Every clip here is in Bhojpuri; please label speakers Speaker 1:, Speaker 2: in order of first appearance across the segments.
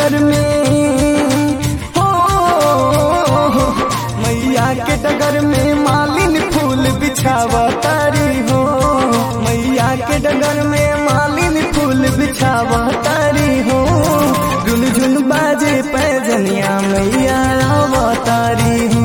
Speaker 1: डगर में हो, मैया के डगर में मालिन फूल बिछावतारी हो, मैया के डगर में मालिन फूल बिछावतारी हो। झुन झुन बाजे पैजनिया मैया अवतारी हो।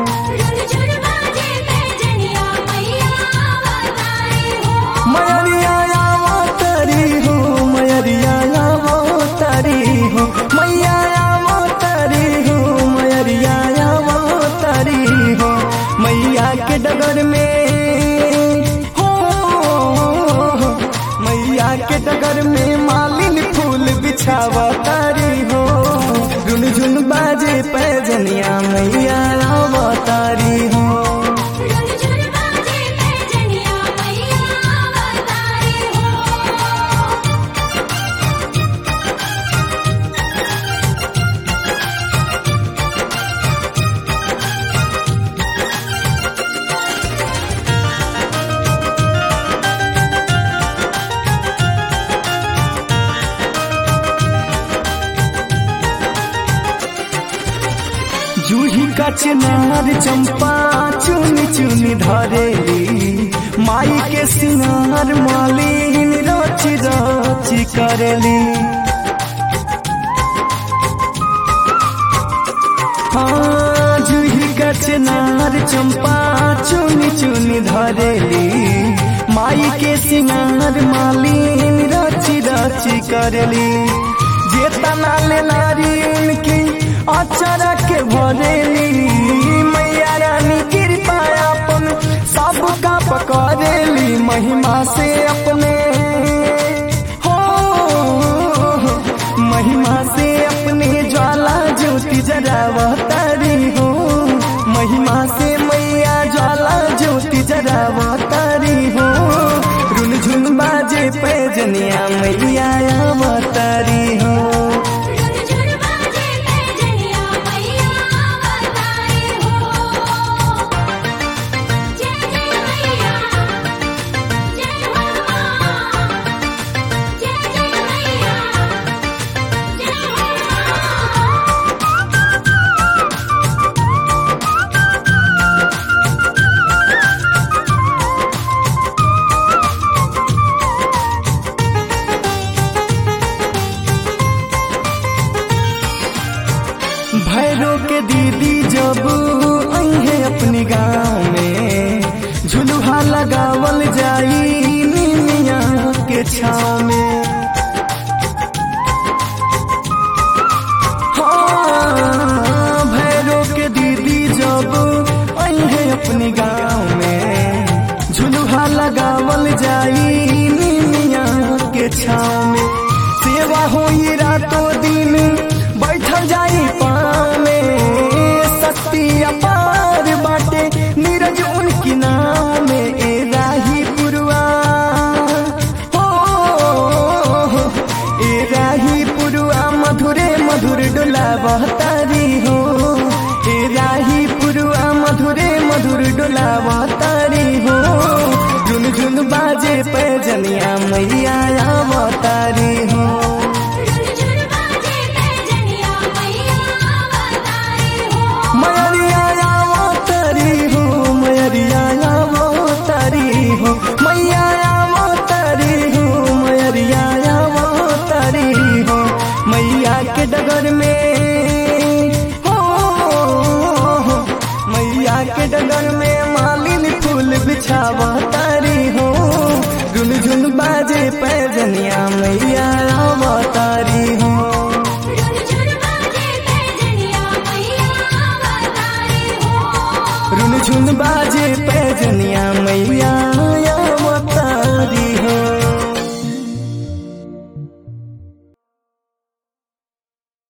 Speaker 1: डगर में हो, मैया के डगर में मालिन फूल बिछावतारी हो। झुन झुन बाजे पैजनिया मैया अवतारी हो। जूही का चिनार चंपा चुनी चुनी धरेली, माई के सिंगार मालिन रची रची करेली। हाँ जूही का चिनार चंपा चुनी चुनी धरेली, माई के सिंगार मालिन रची रची करेली। जेतना ले नारी की अचरा के भरेली, मैया रानी कृपा अपन सबका पकड़ेली। महिमा से अपने हो, महिमा से अपने ज्वाला ज्योति जरावतारी हो, महिमा से मैया ज्वाला ज्योति जरावतारी हो। रुन झुन बाजे पैजनिया मैया अवतारी हो। भैरो के दीदी जब अइहे अपनी गाँव में, झुलुहा लगावल जाई निमिया के छाँव में। हाँ भैरो के दीदी जब अइहे अपनी गाँव में, झुलुहा लगावल जाई निमिया के छाँव में। सेवा होई रातों दिन बैठल जाई पाँव में, शक्ति अपार बाटे नीरज उनकी नाम में। ए राही पुरवा हो, ए राही पुरवा मधुरे मधुर डोलावतारी हो, ए राही पुरवा मधुरे मधुर डोलावतारी हो। झुन झुन बाजे पैजनिया मैया अवतारी हो। डगर में हो, मैया के डगर में मालिन फूल बिछावतारी हो। झुन झुन बाजे पैजनिया मैया अवतारी हो। रुन झुन बाजे